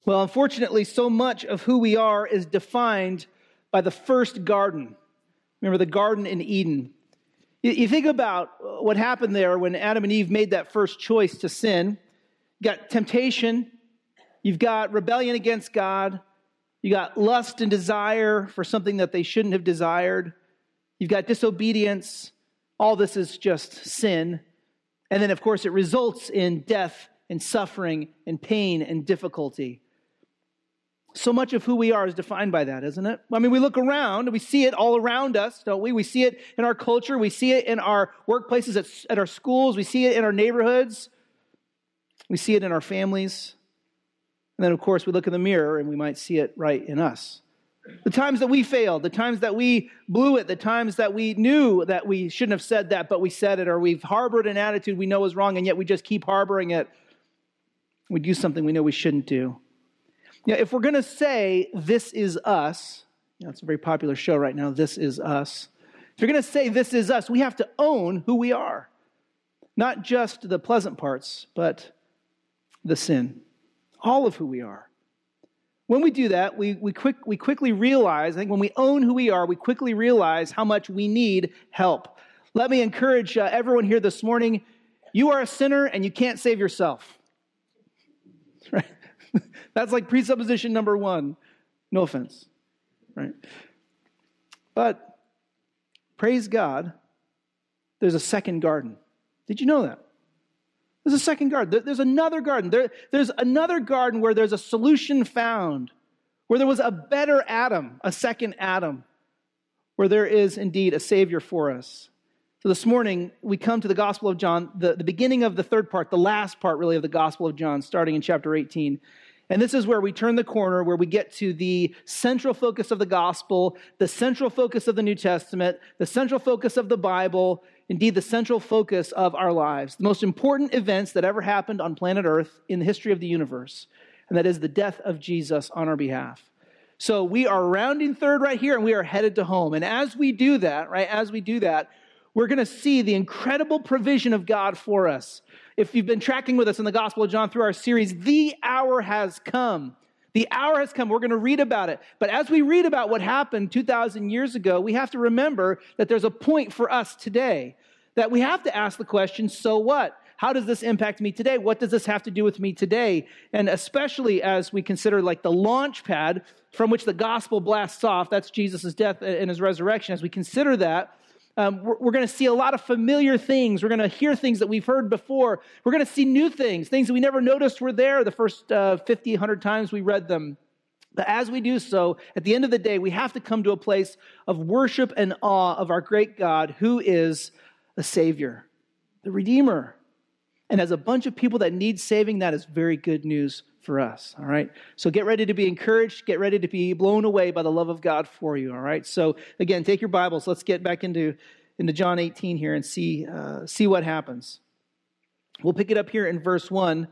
Well, unfortunately, so much of who we are is defined by the first garden. Remember the garden in Eden. You think about what happened there when Adam and Eve made that first choice to sin. You got temptation. You've got rebellion against God. You got lust and desire for something that they shouldn't have desired. You've got disobedience. All this is just sin. And then, of course, it results in death and suffering and pain and difficulty. So much of who we are is defined by that, isn't it? I mean, we look around and we see it all around us, don't we? We see it in our culture. We see it in our workplaces, at our schools. We see it in our neighborhoods. We see it in our families. And then, of course, we look in the mirror and we might see it right in us. The times that we failed, the times that we blew it, the times that we knew that we shouldn't have said that, but we said it, or we've harbored an attitude we know is wrong, and yet we just keep harboring it. We do something we know we shouldn't do. If we're going to say, this is us, it's a very popular show right now, This Is Us. If you're going to say, this is us, we have to own who we are. Not just the pleasant parts, but the sin. All of who we are. When we do that, we quickly realize, I think when we own who we are, we quickly realize how much we need help. Let me encourage everyone here this morning, you are a sinner and you can't save yourself. Right? That's like presupposition number one. No offense. Right? But praise God, there's a second garden. Did you know that? There's a second garden. There's another garden. There's another garden where there's a solution found, where there was a better Adam, a second Adam, where there is indeed a Savior for us. So this morning, we come to the Gospel of John, the beginning of the third part, the last part really of the Gospel of John, starting in chapter 18. And this is where we turn the corner, where we get to the central focus of the Gospel, the central focus of the New Testament, the central focus of the Bible, indeed the central focus of our lives. The most important events that ever happened on planet Earth in the history of the universe. And that is the death of Jesus on our behalf. So we are rounding third right here, and we are headed to home. And as we do that, we're going to see the incredible provision of God for us. If you've been tracking with us in the Gospel of John through our series, the hour has come. The hour has come. We're going to read about it. But as we read about what happened 2,000 years ago, we have to remember that there's a point for us today. That we have to ask the question, so what? How does this impact me today? What does this have to do with me today? And especially as we consider like the launch pad from which the gospel blasts off, that's Jesus' death and his resurrection. As we consider that, we're going to see a lot of familiar things. We're going to hear things that we've heard before. We're going to see new things that we never noticed were there the first 50, 100 times we read them. But as we do so, at the end of the day, we have to come to a place of worship and awe of our great God, who is a Savior, the Redeemer. And as a bunch of people that need saving, that is very good news for us, all right? So get ready to be encouraged. Get ready to be blown away by the love of God for you, all right? So again, take your Bibles. Let's get back into John 18 here and see what happens. We'll pick it up here in verse 1.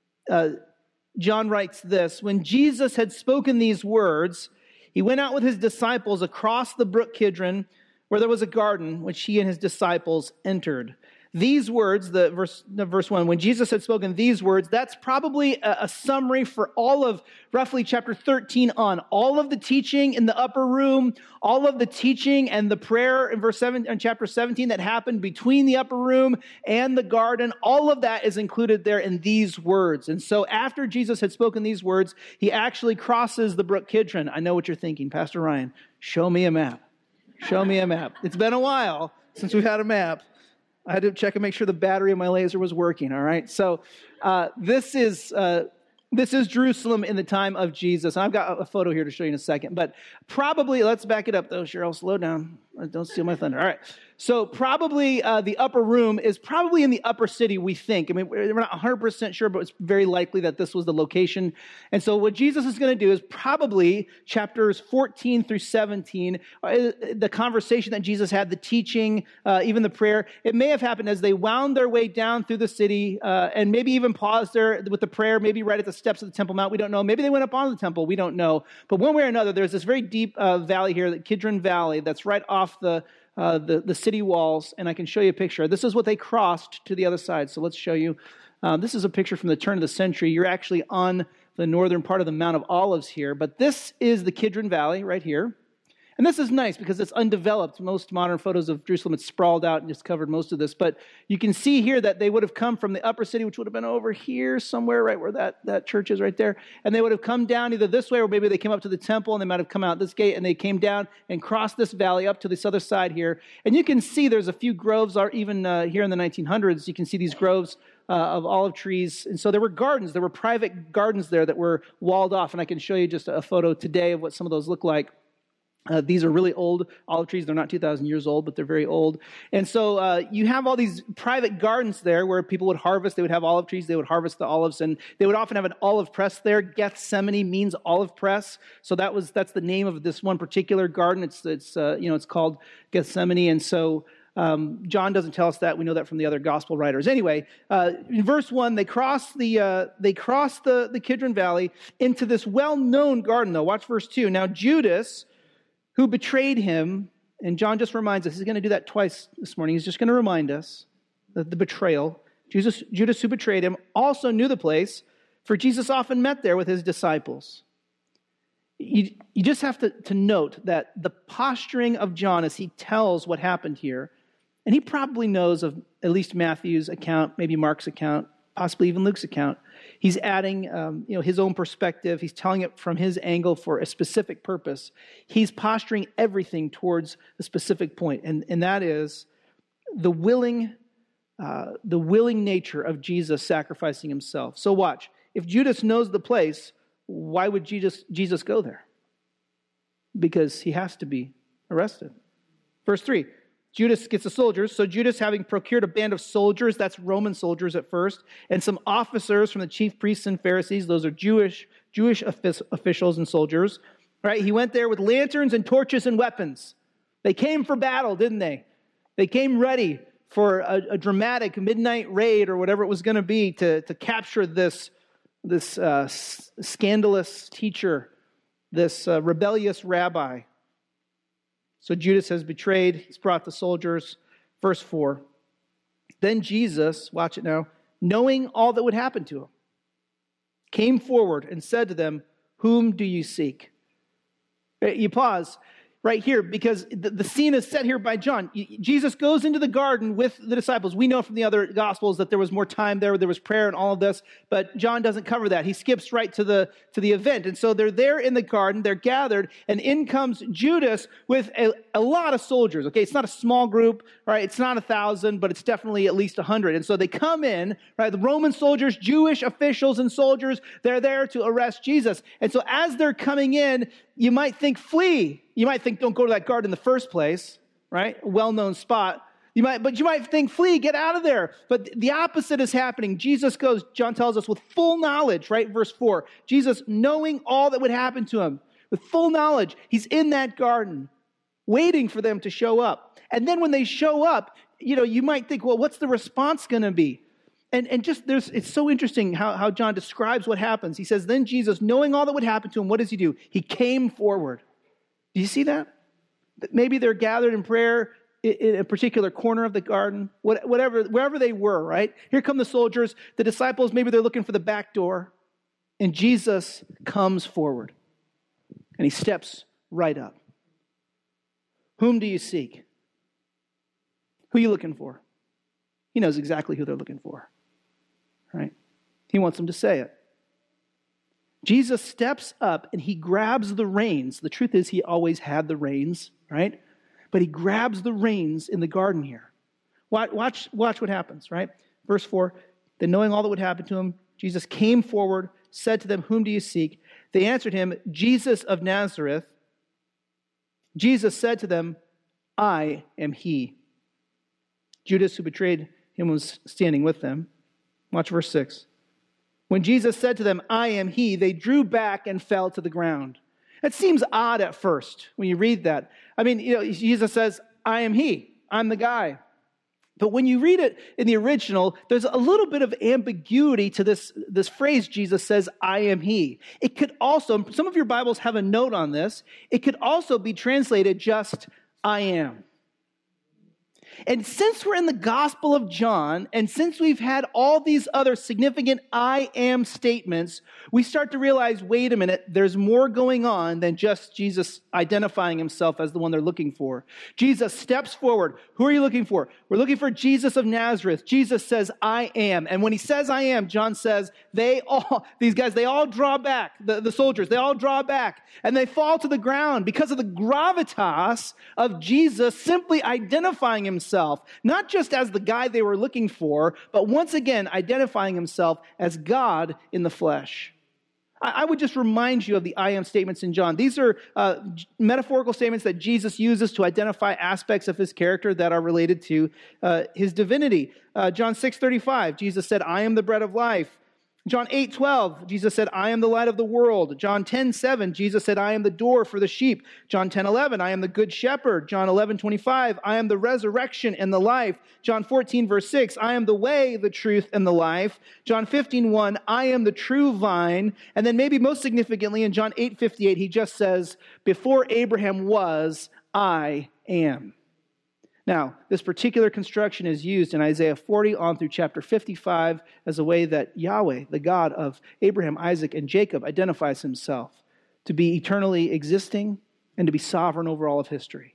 John writes this, "When Jesus had spoken these words, he went out with his disciples across the brook Kidron, where there was a garden, which he and his disciples entered." These words, verse 1, when Jesus had spoken these words, that's probably a summary for all of roughly chapter 13 on. All of the teaching in the upper room, all of the teaching and the prayer in chapter 17 that happened between the upper room and the garden, all of that is included there in these words. And so after Jesus had spoken these words, he actually crosses the brook Kidron. I know what you're thinking, Pastor Ryan, show me a map. Show me a map. It's been a while since we've had a map. I had to check and make sure the battery of my laser was working, all right? So this is Jerusalem in the time of Jesus. And I've got a photo here to show you in a second. But probably, let's back it up though, Cheryl. Slow down. Don't steal my thunder. All right. So probably the upper room is probably in the upper city, we think. I mean, we're not 100% sure, but it's very likely that this was the location. And so what Jesus is going to do is probably chapters 14 through 17, the conversation that Jesus had, the teaching, even the prayer. It may have happened as they wound their way down through the city and maybe even paused there with the prayer, maybe right at the steps of the Temple Mount. We don't know. Maybe they went up on the temple. We don't know. But one way or another, there's this very deep valley here, the Kidron Valley, that's right off the city walls, and I can show you a picture. This is what they crossed to the other side. So let's show you. This is a picture from the turn of the century. You're actually on the northern part of the Mount of Olives here. But this is the Kidron Valley right here. And this is nice because it's undeveloped. Most modern photos of Jerusalem, it's sprawled out and just covered most of this. But you can see here that they would have come from the upper city, which would have been over here somewhere, right where that church is right there. And they would have come down either this way or maybe they came up to the temple and they might have come out this gate and they came down and crossed this valley up to this other side here. And you can see there's a few groves, or even here in the 1900s, you can see these groves of olive trees. And so there were gardens. There were private gardens there that were walled off. And I can show you just a photo today of what some of those look like. These are really old olive trees. They're not 2,000 years old, but they're very old. And so you have all these private gardens there where people would harvest. They would have olive trees. They would harvest the olives, and they would often have an olive press there. Gethsemane means olive press. So that's the name of this one particular garden. It's called Gethsemane. And so John doesn't tell us that. We know that from the other gospel writers. Anyway, in verse 1, they cross the Kidron Valley into this well-known garden, though. Watch verse 2. Now Judas, who betrayed him, and John just reminds us, he's going to do that twice this morning. He's just going to remind us that the betrayal. Judas, who betrayed him, also knew the place, for Jesus often met there with his disciples. You just have to note that the posturing of John as he tells what happened here, and he probably knows of at least Matthew's account, maybe Mark's account, possibly even Luke's account. He's adding his own perspective. He's telling it from his angle for a specific purpose. He's posturing everything towards a specific point, and that is the willing nature of Jesus sacrificing himself. So watch. If Judas knows the place, why would Jesus go there? Because he has to be arrested. Verse 3. Judas gets the soldiers. So Judas, having procured a band of soldiers, that's Roman soldiers at first, and some officers from the chief priests and Pharisees, those are Jewish officials and soldiers, right? He went there with lanterns and torches and weapons. They came for battle, didn't they? They came ready for a dramatic midnight raid or whatever it was going to be to capture this scandalous teacher, this rebellious rabbi. So Judas has betrayed. He's brought the soldiers. Verse 4. Then Jesus, watch it now, knowing all that would happen to him, came forward and said to them, "Whom do you seek?" You pause right here because the scene is set here by John. Jesus goes into the garden with the disciples. We know from the other Gospels that there was more time there was prayer and all of this, but John doesn't cover that. He skips right to the event. And so they're there in the garden, they're gathered, and in comes Judas with a lot of soldiers. Okay, it's not a small group, right? It's not 1,000, but it's definitely at least 100. And so they come in, right? The Roman soldiers, Jewish officials and soldiers, they're there to arrest Jesus. And so as they're coming in, you might think flee. You might think don't go to that garden in the first place, right? A well-known spot. You might think flee, get out of there. But the opposite is happening. Jesus goes, John tells us, with full knowledge, right? Verse 4. Jesus, knowing all that would happen to him, with full knowledge, he's in that garden, waiting for them to show up. And then when they show up, you might think, well, what's the response going to be? And it's so interesting how John describes what happens. He says, then Jesus, knowing all that would happen to him, what does he do? He came forward. Do you see that? Maybe they're gathered in prayer in a particular corner of the garden, wherever they were, right? Here come the soldiers, the disciples, maybe they're looking for the back door, and Jesus comes forward, and he steps right up. Whom do you seek? Who are you looking for? He knows exactly who they're looking for, right? He wants them to say it. Jesus steps up and he grabs the reins. The truth is he always had the reins, right? But he grabs the reins in the garden here. Watch what happens, right? Verse 4, then knowing all that would happen to him, Jesus came forward, said to them, whom do you seek? They answered him, Jesus of Nazareth. Jesus said to them, I am he. Judas, who betrayed him, was standing with them. Watch verse 6. When Jesus said to them, I am he, they drew back and fell to the ground. It seems odd at first when you read that. I mean, Jesus says, I am he. I'm the guy. But when you read it in the original, there's a little bit of ambiguity to this phrase Jesus says, I am he. It could also, some of your Bibles have a note on this, it could also be translated just, I am. And since we're in the Gospel of John, and since we've had all these other significant I am statements, we start to realize, wait a minute, there's more going on than just Jesus identifying himself as the one they're looking for. Jesus steps forward. Who are you looking for? We're looking for Jesus of Nazareth. Jesus says, I am. And when he says I am, John says, they all draw back, the soldiers, they all draw back, and they fall to the ground because of the gravitas of Jesus simply identifying himself, not just as the guy they were looking for, but once again identifying himself as God in the flesh. I would just remind you of the I am statements in John. These are metaphorical statements that Jesus uses to identify aspects of his character that are related to his divinity. John 6:35, Jesus said, I am the bread of life. John 8:12, Jesus said, I am the light of the world. John 10:7, Jesus said, I am the door for the sheep. John 10:11, I am the good shepherd. John 11:25, I am the resurrection and the life. John 14:6, I am the way, the truth, and the life. John 15:1, I am the true vine. And then maybe most significantly in John 8:58, he just says, before Abraham was, I am. Now, this particular construction is used in Isaiah 40 on through chapter 55 as a way that Yahweh, the God of Abraham, Isaac, and Jacob, identifies himself to be eternally existing and to be sovereign over all of history.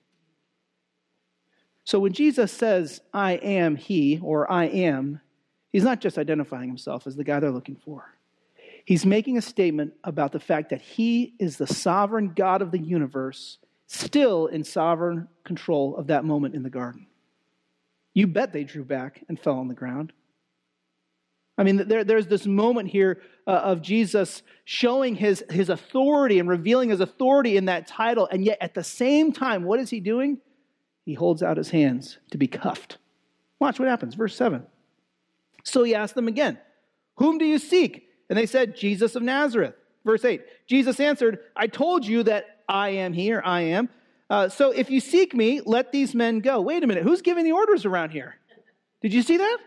So when Jesus says, I am he, or I am, he's not just identifying himself as the guy they're looking for. He's making a statement about the fact that he is the sovereign God of the universe, still in sovereign control of that moment in the garden. You bet they drew back and fell on the ground. I mean, there's this moment here of Jesus showing his authority and revealing his authority in that title, and yet at the same time, what is he doing? He holds out his hands to be cuffed. Watch what happens, verse 7. So he asked them again, whom do you seek? And they said, Jesus of Nazareth. Verse 8, Jesus answered, I told you that I am he, or I am. So if you seek me, let these men go. Wait a minute, who's giving the orders around here? Did you see that?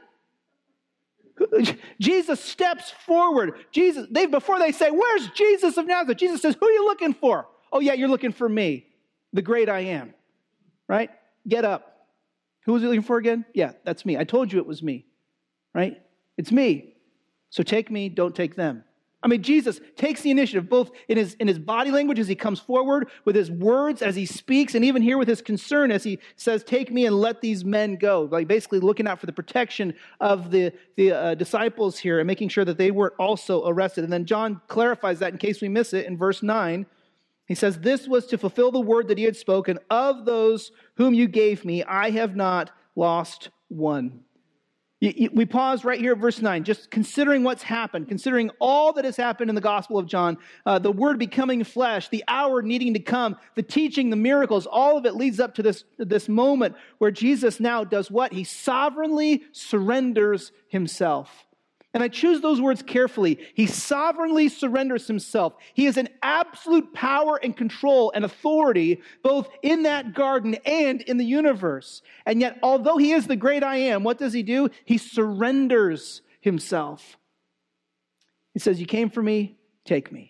Jesus steps forward. Before they say, where's Jesus of Nazareth? Jesus says, who are you looking for? Oh yeah, you're looking for me, the great I am. Right? Get up. Who was he looking for again? Yeah, that's me. I told you it was me. Right? It's me. So take me, don't take them. I mean, Jesus takes the initiative both in his body language as he comes forward, with his words as he speaks, and even here with his concern as he says, take me and let these men go. Like basically looking out for the protection of the disciples here and making sure that they weren't also arrested. And then John clarifies that in case we miss it in verse 9. He says, this was to fulfill the word that he had spoken, of those whom you gave me, I have not lost one. We pause right here at verse 9, just considering what's happened, considering all that has happened in the Gospel of John, the Word becoming flesh, the hour needing to come, the teaching, the miracles, all of it leads up to this moment where Jesus now does what? He sovereignly surrenders himself. And I choose those words carefully. He sovereignly surrenders himself. He is in absolute power and control and authority, both in that garden and in the universe. And yet, although he is the great I am, what does he do? He surrenders himself. He says, you came for me, take me.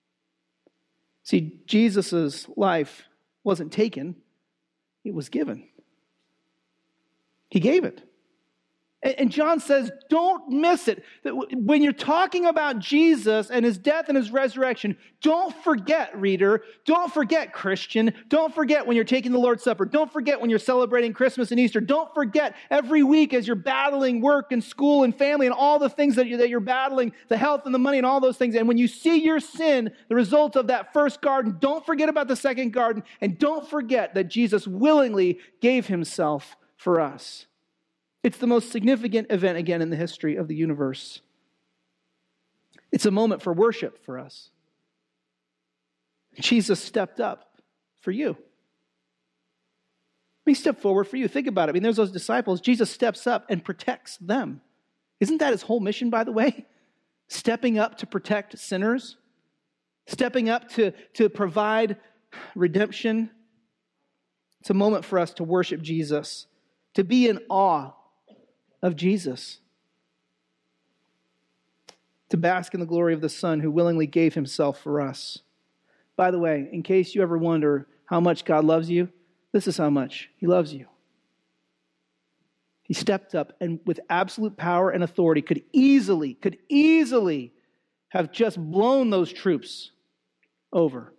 See, Jesus' life wasn't taken, it was given. He gave it. And John says, don't miss it. When you're talking about Jesus and his death and his resurrection, don't forget, reader, don't forget, Christian, don't forget when you're taking the Lord's Supper, don't forget when you're celebrating Christmas and Easter, don't forget every week as you're battling work and school and family and all the things that you're battling, the health and the money and all those things. And when you see your sin, the result of that first garden, don't forget about the second garden, and don't forget that Jesus willingly gave himself for us. It's the most significant event, again, in the history of the universe. It's a moment for worship for us. Jesus stepped up for you. He stepped forward for you. Think about it. I mean, there's those disciples. Jesus steps up and protects them. Isn't that his whole mission, by the way? Stepping up to protect sinners. Stepping up to provide redemption. It's a moment for us to worship Jesus, to be in awe of Jesus, to bask in the glory of the Son who willingly gave himself for us. By the way, in case you ever wonder how much God loves you, this is how much he loves you. He stepped up and with absolute power and authority could easily have just blown those troops over.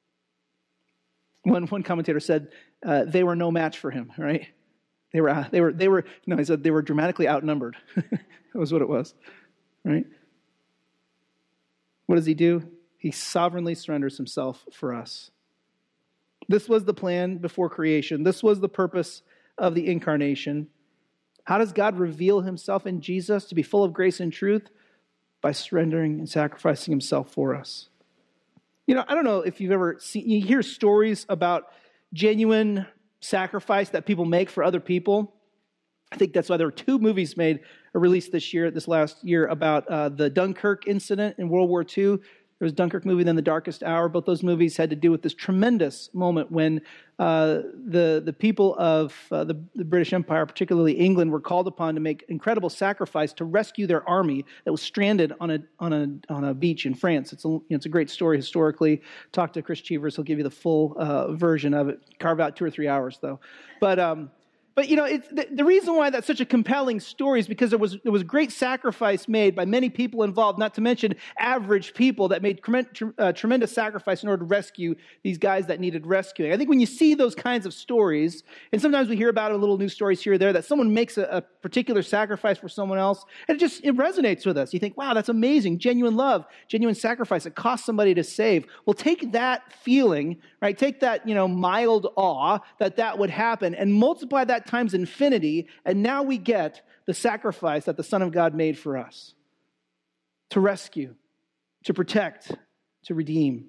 One commentator said they were no match for him, right? He said they were dramatically outnumbered. That was what it was, right? What does he do? He sovereignly surrenders himself for us. This was the plan before creation. This was the purpose of the incarnation. How does God reveal himself in Jesus to be full of grace and truth? By surrendering and sacrificing himself for us. I don't know if you've ever seen, you hear stories about genuine sacrifice that people make for other people. I think that's why there were 2 movies made, released this last year, about the Dunkirk incident in World War II. There was a Dunkirk movie, then The Darkest Hour. Both those movies had to do with this tremendous moment when the people of the British Empire, particularly England, were called upon to make incredible sacrifice to rescue their army that was stranded on a beach in France. It's a great story historically. Talk to Chris Cheevers; he'll give you the full version of it. Carve out 2 or 3 hours though, But it's the reason why that's such a compelling story is because there was great sacrifice made by many people involved, not to mention average people that made tremendous sacrifice in order to rescue these guys that needed rescuing. I think when you see those kinds of stories, and sometimes we hear about it, little news stories here or there, that someone makes a particular sacrifice for someone else, and it resonates with us. You think, wow, that's amazing. Genuine love, genuine sacrifice. It costs somebody to save. Well, take that feeling, right? Take that, mild awe that would happen and multiply that times infinity, and now we get the sacrifice that the Son of God made for us to rescue, to protect, to redeem.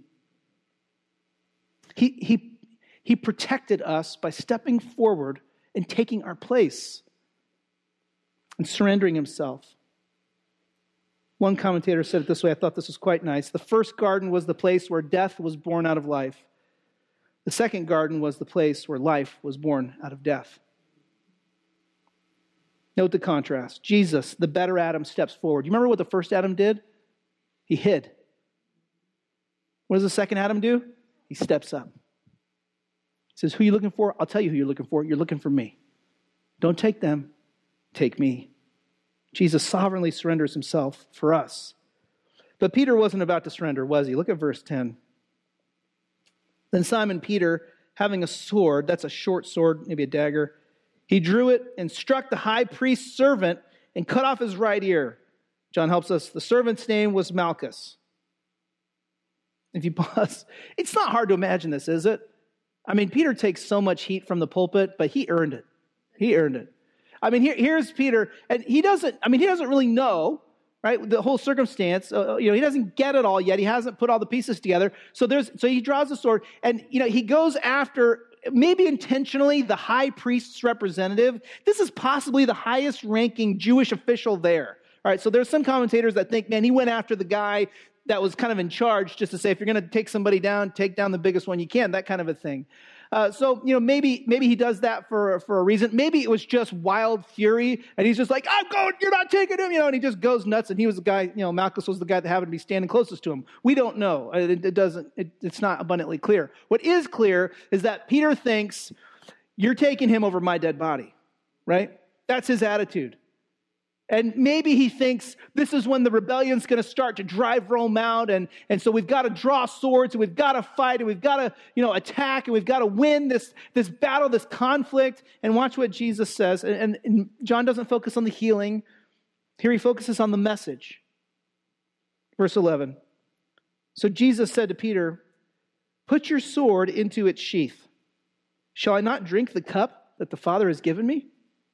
He protected us by stepping forward and taking our place and surrendering himself. One commentator said it this way, I thought this was quite nice. The first garden was the place where death was born out of life. The second garden was the place where life was born out of death. Note the contrast. Jesus, the better Adam, steps forward. You remember what the first Adam did? He hid. What does the second Adam do? He steps up. He says, who are you looking for? I'll tell you who you're looking for. You're looking for me. Don't take them. Take me. Jesus sovereignly surrenders himself for us. But Peter wasn't about to surrender, was he? Look at verse 10. Then Simon Peter, having a sword, that's a short sword, maybe a dagger, he drew it and struck the high priest's servant and cut off his right ear. John helps us. The servant's name was Malchus. If you pause, it's not hard to imagine this, is it? I mean, Peter takes so much heat from the pulpit, but he earned it. He earned it. I mean, here's Peter, and he doesn't really know, right, the whole circumstance. He doesn't get it all yet. He hasn't put all the pieces together. So he draws a sword, and he goes after, maybe intentionally, the high priest's representative. This is possibly the highest ranking Jewish official there. All right, so there's some commentators that think, man, he went after the guy that was kind of in charge, just to say, if you're going to take somebody down, take down the biggest one you can, that kind of a thing. So maybe he does that for a reason. Maybe it was just wild fury, and he's just like, I'm going, you're not taking him, and he just goes nuts, and he was the guy, Malchus was the guy that happened to be standing closest to him. We don't know. It's not abundantly clear. What is clear is that Peter thinks, you're taking him over my dead body, right? That's his attitude. And maybe he thinks this is when the rebellion's going to start to drive Rome out, and so we've got to draw swords, and we've got to fight, and we've got to attack, and we've got to win this battle, this conflict. And watch what Jesus says. And John doesn't focus on the healing. Here he focuses on the message. Verse 11. So Jesus said to Peter, put your sword into its sheath. Shall I not drink the cup that the Father has given me?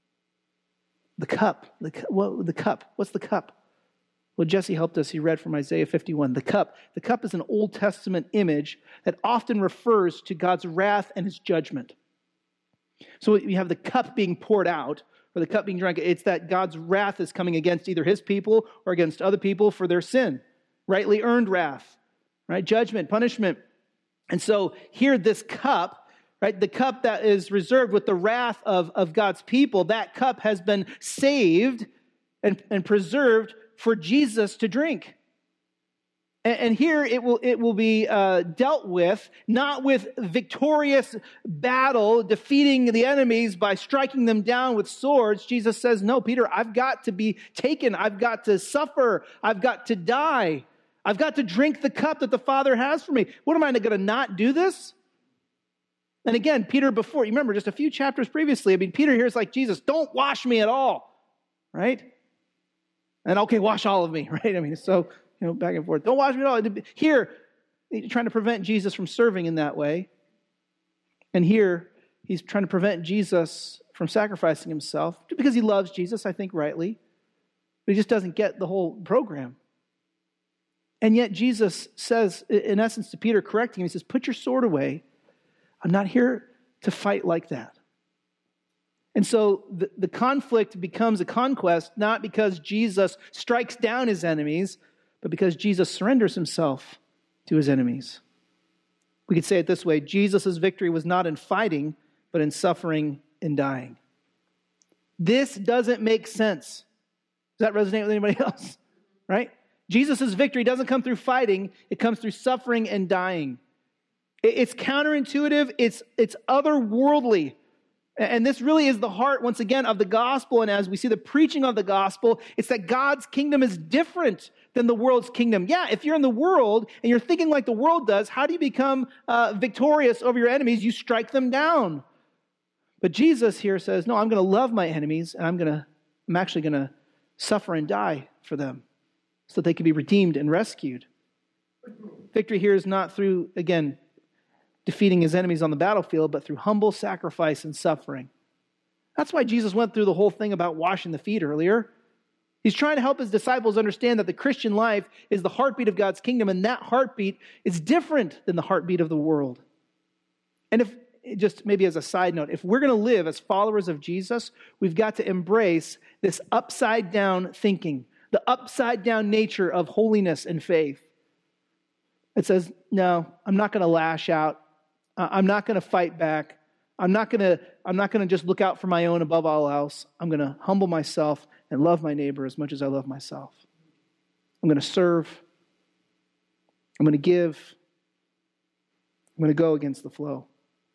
The cup. The cup. What's the cup? Well, Jesse helped us. He read from Isaiah 51. The cup. The cup is an Old Testament image that often refers to God's wrath and his judgment. So you have the cup being poured out, or the cup being drunk. It's that God's wrath is coming against either his people or against other people for their sin. Rightly earned wrath, right? Judgment, punishment. And so here, this cup, right, the cup that is reserved with the wrath of God's people, that cup has been saved and preserved for Jesus to drink. And here it will be dealt with, not with victorious battle, defeating the enemies by striking them down with swords. Jesus says, no, Peter, I've got to be taken. I've got to suffer. I've got to die. I've got to drink the cup that the Father has for me. What am I going to not do this? And again, Peter before, you remember just a few chapters previously, Peter here is like, Jesus, don't wash me at all, right? And okay, wash all of me, right? So... back and forth. Don't wash me at all. Here, he's trying to prevent Jesus from serving in that way. And here, he's trying to prevent Jesus from sacrificing himself because he loves Jesus, I think rightly. But he just doesn't get the whole program. And yet Jesus says, in essence to Peter, correcting him, he says, put your sword away. I'm not here to fight like that. And so the conflict becomes a conquest, not because Jesus strikes down his enemies, but because Jesus surrenders himself to his enemies. We could say it this way: Jesus' victory was not in fighting, but in suffering and dying. This doesn't make sense. Does that resonate with anybody else? Right? Jesus' victory doesn't come through fighting, it comes through suffering and dying. It's counterintuitive, it's otherworldly. And this really is the heart, once again, of the gospel. And as we see the preaching of the gospel, it's that God's kingdom is different than the world's kingdom. Yeah, if you're in the world and you're thinking like the world does, how do you become victorious over your enemies? You strike them down. But Jesus here says, no, I'm going to love my enemies, and I'm actually going to suffer and die for them so that they can be redeemed and rescued. Victory here is not through, again, defeating his enemies on the battlefield, but through humble sacrifice and suffering. That's why Jesus went through the whole thing about washing the feet earlier. He's trying to help his disciples understand that the Christian life is the heartbeat of God's kingdom, and that heartbeat is different than the heartbeat of the world. And if, just maybe as a side note, if we're going to live as followers of Jesus, we've got to embrace this upside down thinking, the upside down nature of holiness and faith. It says, no, I'm not going to lash out. I'm not going to fight back. I'm not going to just look out for my own above all else. I'm going to humble myself and love my neighbor as much as I love myself. I'm going to serve. I'm going to give. I'm going to go against the flow.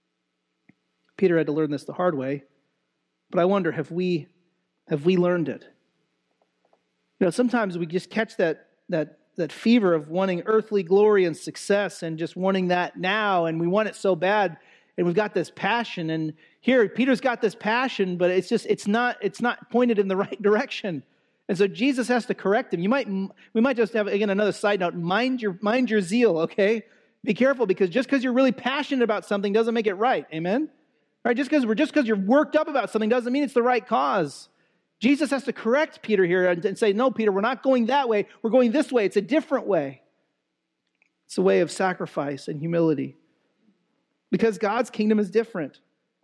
Peter had to learn this the hard way, but I wonder, have we learned it? Sometimes we just catch that fever of wanting earthly glory and success and just wanting that now, and we want it so bad, and we've got this passion. And here, Peter's got this passion, but it's not pointed in the right direction. And so Jesus has to correct him. We might just have, again, another side note. Mind your zeal, okay? Be careful, because just because you're really passionate about something doesn't make it right. Amen? All right, just because you're worked up about something doesn't mean it's the right cause. Jesus has to correct Peter here and say, no, Peter, we're not going that way. We're going this way. It's a different way. It's a way of sacrifice and humility. Because God's kingdom is different.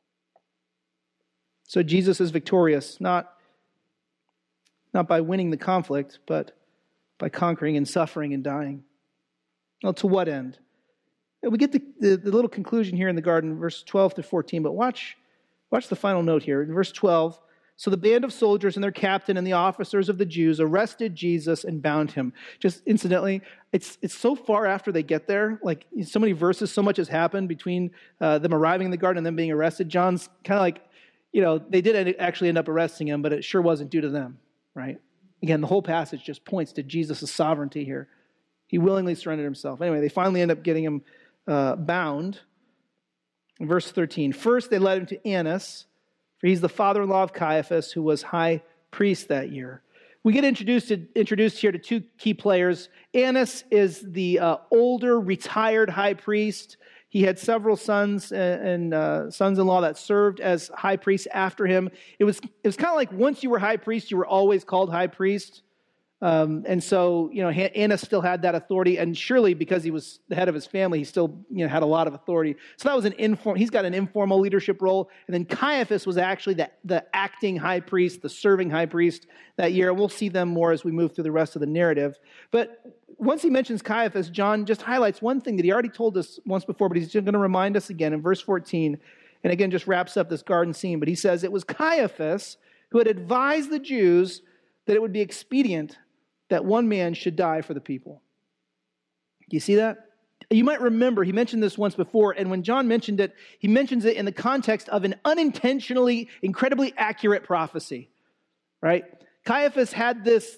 So Jesus is victorious, not by winning the conflict, but by conquering and suffering and dying. Well, to what end? We get the little conclusion here in the garden, verse 12 to 14, but watch the final note here. In verse 12, so the band of soldiers and their captain and the officers of the Jews arrested Jesus and bound him. Just incidentally, it's so far after they get there, like so many verses, so much has happened between them arriving in the garden and them being arrested. John's kind of like, they did actually end up arresting him, but it sure wasn't due to them, right? Again, the whole passage just points to Jesus' sovereignty here. He willingly surrendered himself. Anyway, they finally end up getting him bound. In verse 13, first they led him to Annas, for he's the father-in-law of Caiaphas, who was high priest that year. We get introduced here to two key players. Annas is the older, retired high priest. He had several sons and sons-in-law that served as high priests after him. It was kind of like once you were high priest, you were always called high priest. And so, Annas still had that authority, and surely because he was the head of his family, he still, had a lot of authority. So that was he's got an informal leadership role. And then Caiaphas was actually the acting high priest, the serving high priest that year. And we'll see them more as we move through the rest of the narrative. But once he mentions Caiaphas, John just highlights one thing that he already told us once before, but he's just going to remind us again in verse 14. And again, just wraps up this garden scene. But he says, it was Caiaphas who had advised the Jews that it would be expedient that one man should die for the people. Do you see that? You might remember, he mentioned this once before, and when John mentioned it, he mentions it in the context of an unintentionally, incredibly accurate prophecy, right? Caiaphas had this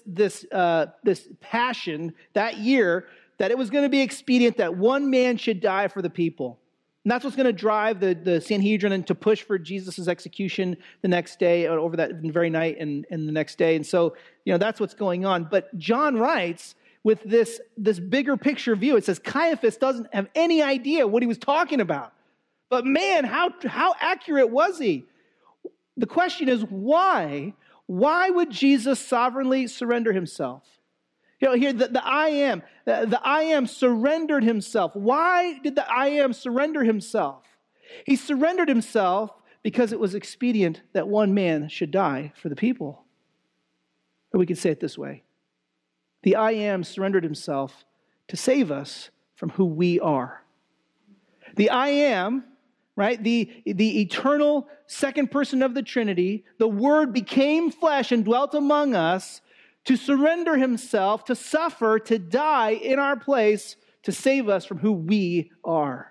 passion that year that it was going to be expedient that one man should die for the people. And that's what's going to drive the Sanhedrin to push for Jesus' execution the next day, or over that very night and the next day. And so, that's what's going on. But John writes with this bigger picture view. It says Caiaphas doesn't have any idea what he was talking about. But man, how accurate was he? The question is, why? Why would Jesus sovereignly surrender himself? Here, the I am surrendered himself. Why did the I am surrender himself? He surrendered himself because it was expedient that one man should die for the people. Or we could say it this way. The I am surrendered himself to save us from who we are. The I am, right? The eternal second person of the Trinity, the Word became flesh and dwelt among us to surrender himself, to suffer, to die in our place, to save us from who we are.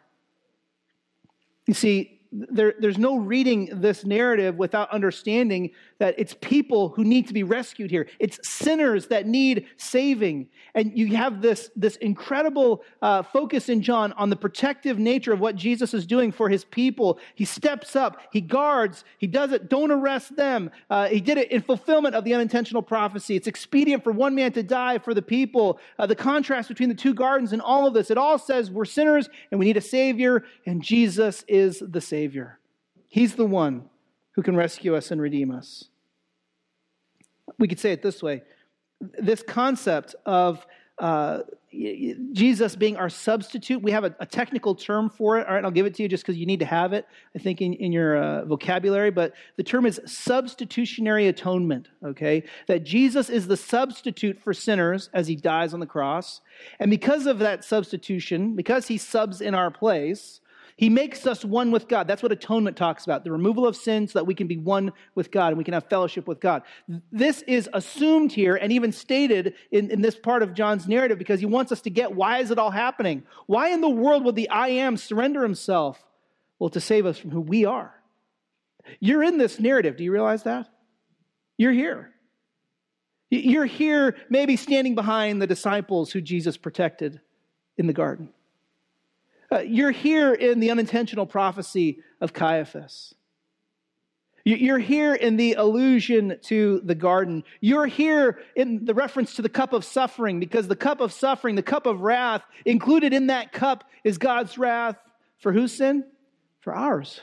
You see, there's no reading this narrative without understanding that it's people who need to be rescued here. It's sinners that need saving. And you have this incredible focus in John on the protective nature of what Jesus is doing for his people. He steps up, he guards, he does it, don't arrest them. He did it in fulfillment of the unintentional prophecy. It's expedient for one man to die for the people. The contrast between the two gardens and all of this, it all says we're sinners and we need a Savior, and Jesus is the Savior. He's the one who can rescue us and redeem us. We could say it this way. This concept of Jesus being our substitute, we have a technical term for it. All right, I'll give it to you just because you need to have it, I think, in your vocabulary. But the term is substitutionary atonement, okay? That Jesus is the substitute for sinners as he dies on the cross. And because of that substitution, because he subs in our place, he makes us one with God. That's what atonement talks about, the removal of sin so that we can be one with God and we can have fellowship with God. This is assumed here and even stated in this part of John's narrative because he wants us to get why is it all happening? Why in the world would the I am surrender himself? Well, to save us from who we are. You're in this narrative. Do you realize that? You're here. You're here maybe standing behind the disciples who Jesus protected in the garden. You're here in the unintentional prophecy of Caiaphas. You're here in the allusion to the garden. You're here in the reference to the cup of suffering, because the cup of suffering, the cup of wrath, included in that cup is God's wrath for whose sin? For ours.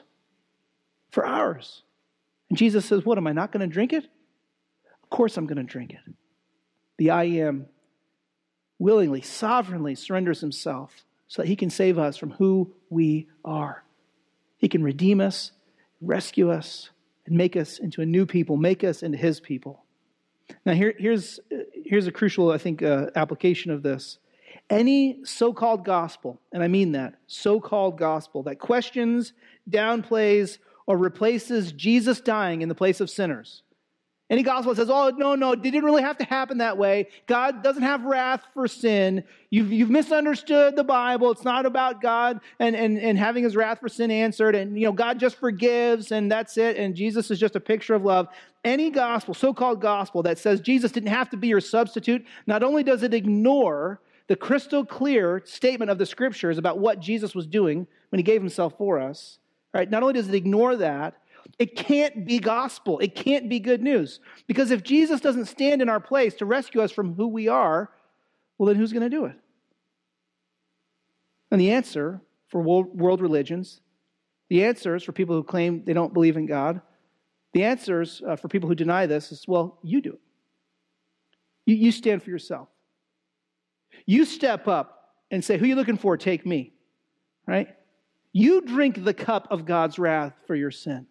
For ours. And Jesus says, what, am I not going to drink it? Of course I'm going to drink it. The I am willingly, sovereignly surrenders himself so that he can save us from who we are. He can redeem us, rescue us, and make us into a new people, make us into his people. Now here's a crucial, I think, application of this. Any so-called gospel, and I mean that, so-called gospel that questions, downplays, or replaces Jesus dying in the place of sinners. Any gospel that says, oh, no, it didn't really have to happen that way. God doesn't have wrath for sin. You've misunderstood the Bible. It's not about God and having his wrath for sin answered. And, God just forgives and that's it. And Jesus is just a picture of love. Any gospel, so-called gospel, that says Jesus didn't have to be your substitute, not only does it ignore the crystal clear statement of the Scriptures about what Jesus was doing when he gave himself for us, right? Not only does it ignore that, it can't be gospel. It can't be good news. Because if Jesus doesn't stand in our place to rescue us from who we are, well, then who's going to do it? And the answer for world religions, the answers for people who claim they don't believe in God, the answers for people who deny this is, well, you do it. You stand for yourself. You step up and say, who are you looking for? Take me. Right? You drink the cup of God's wrath for your sin.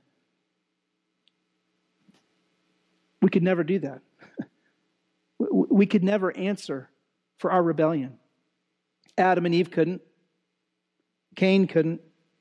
We could never do that. We could never answer for our rebellion. Adam and Eve couldn't. Cain couldn't.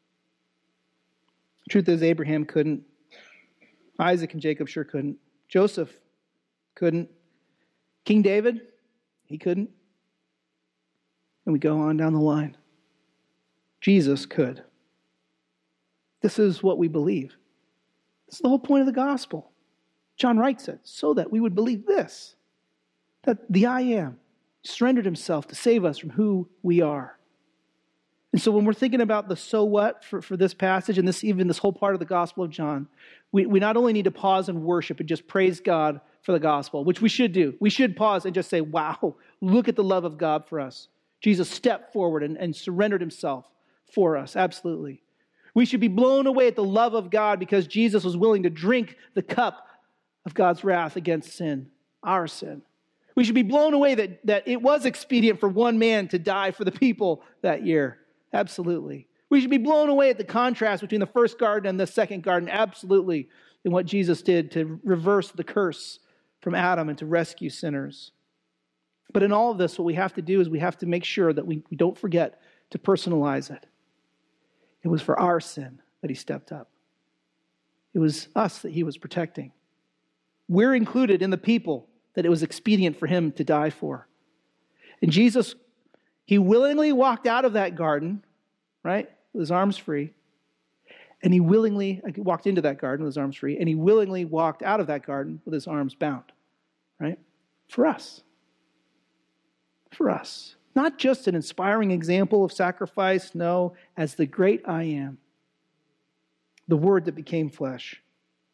Truth is, Abraham couldn't. Isaac and Jacob sure couldn't. Joseph couldn't. King David, he couldn't. And we go on down the line. Jesus could. This is what we believe. This is the whole point of the gospel. John writes it so that we would believe this, that the I Am surrendered himself to save us from who we are. And so when we're thinking about the so what for this passage and this whole part of the Gospel of John, we not only need to pause and worship and just praise God for the gospel, which we should do. We should pause and just say, wow, look at the love of God for us. Jesus stepped forward and surrendered himself for us, absolutely. We should be blown away at the love of God because Jesus was willing to drink the cup of God's wrath against sin, our sin. We should be blown away that it was expedient for one man to die for the people that year. Absolutely. We should be blown away at the contrast between the first garden and the second garden. Absolutely. In what Jesus did to reverse the curse from Adam and to rescue sinners. But in all of this, what we have to do is we have to make sure that we don't forget to personalize it. It was for our sin that he stepped up. It was us that he was protecting. We're included in the people that it was expedient for him to die for. And Jesus, he willingly walked out of that garden, right, with his arms free. And he willingly walked into that garden with his arms free. And he willingly walked out of that garden with his arms bound, right? For us. For us. Not just an inspiring example of sacrifice, no, as the great I Am. The Word that became flesh.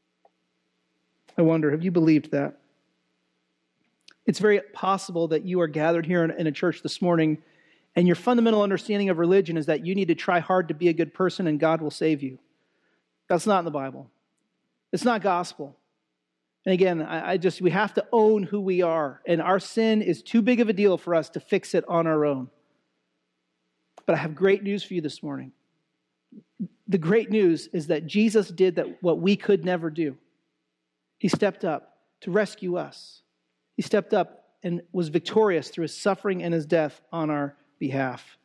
I wonder, have you believed that? It's very possible that you are gathered here in a church this morning and your fundamental understanding of religion is that you need to try hard to be a good person and God will save you. That's not in the Bible. It's not gospel. And again, we have to own who we are. And our sin is too big of a deal for us to fix it on our own. But I have great news for you this morning. The great news is that Jesus did what we could never do. He stepped up to rescue us. He stepped up and was victorious through his suffering and his death on our behalf.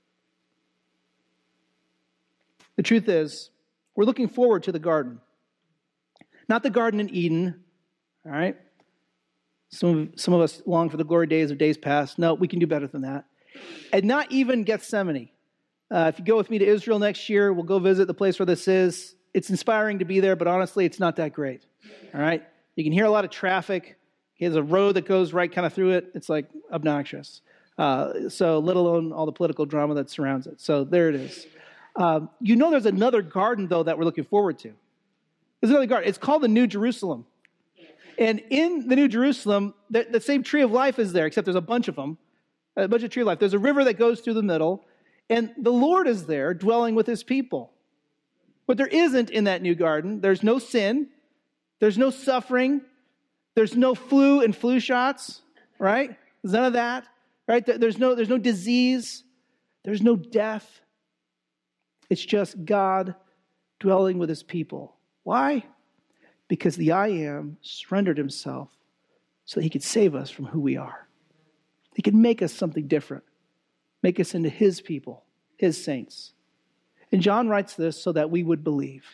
The truth is, we're looking forward to the garden. Not the garden in Eden, all right? Some of us long for the glory days of days past. No, we can do better than that. And not even Gethsemane. If you go with me to Israel next year, we'll go visit the place where this is. It's inspiring to be there, but honestly, it's not that great, all right? You can hear a lot of traffic. There's a road that goes right kind of through it. It's like obnoxious. So let alone all the political drama that surrounds it. So there it is. There's another garden, though, that we're looking forward to. There's another garden. It's called the New Jerusalem. And in the New Jerusalem, the same tree of life is there, except there's a bunch of them, a bunch of tree of life. There's a river that goes through the middle, and the Lord is there dwelling with his people. But there isn't in that new garden. There's no sin. There's no suffering. There's no flu and flu shots, right? There's none of that, right? There's no disease. There's no death. It's just God dwelling with his people. Why? Because the I Am surrendered himself so that he could save us from who we are. He could make us something different, make us into his people, his saints. And John writes this so that we would believe.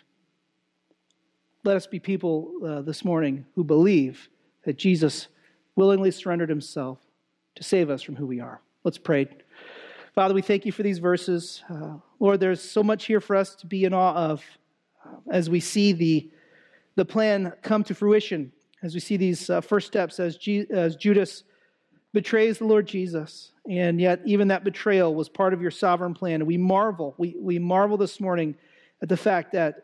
Let us be people this morning who believe that Jesus willingly surrendered himself to save us from who we are. Let's pray. Father, we thank you for these verses. Lord, there's so much here for us to be in awe of as we see the plan come to fruition, as we see these first steps as Judas betrays the Lord Jesus. And yet even that betrayal was part of your sovereign plan. And we marvel this morning at the fact that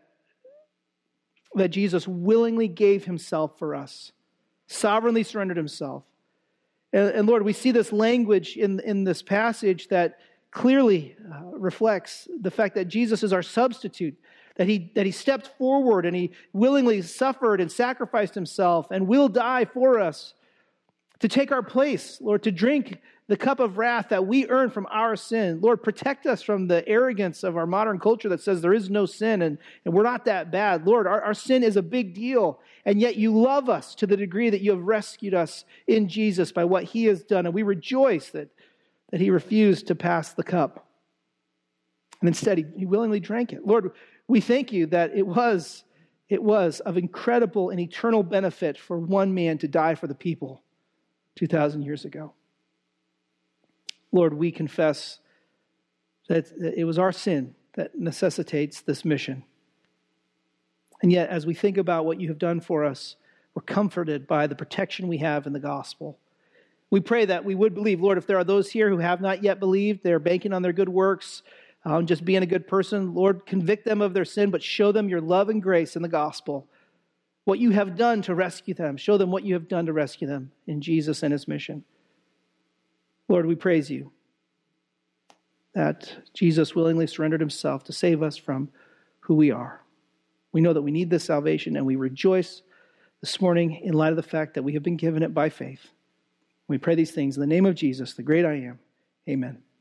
Jesus willingly gave himself for us, sovereignly surrendered himself. And Lord, we see this language in this passage that clearly reflects the fact that Jesus is our substitute, that he stepped forward and he willingly suffered and sacrificed himself and will die for us to take our place, Lord, to drink the cup of wrath that we earn from our sin. Lord, protect us from the arrogance of our modern culture that says there is no sin and we're not that bad. Lord, our sin is a big deal, and yet you love us to the degree that you have rescued us in Jesus by what he has done, and we rejoice that he refused to pass the cup. And instead, he willingly drank it. Lord, we thank you that it was of incredible and eternal benefit for one man to die for the people 2,000 years ago. Lord, we confess that it was our sin that necessitates this mission. And yet, as we think about what you have done for us, we're comforted by the protection we have in the gospel. We pray that we would believe. Lord, if there are those here who have not yet believed, they're banking on their good works, just being a good person, Lord, convict them of their sin, but show them your love and grace in the gospel. What you have done to rescue them. Show them what you have done to rescue them in Jesus and his mission. Lord, we praise you that Jesus willingly surrendered himself to save us from who we are. We know that we need this salvation, and we rejoice this morning in light of the fact that we have been given it by faith. We pray these things in the name of Jesus, the great I am. Amen.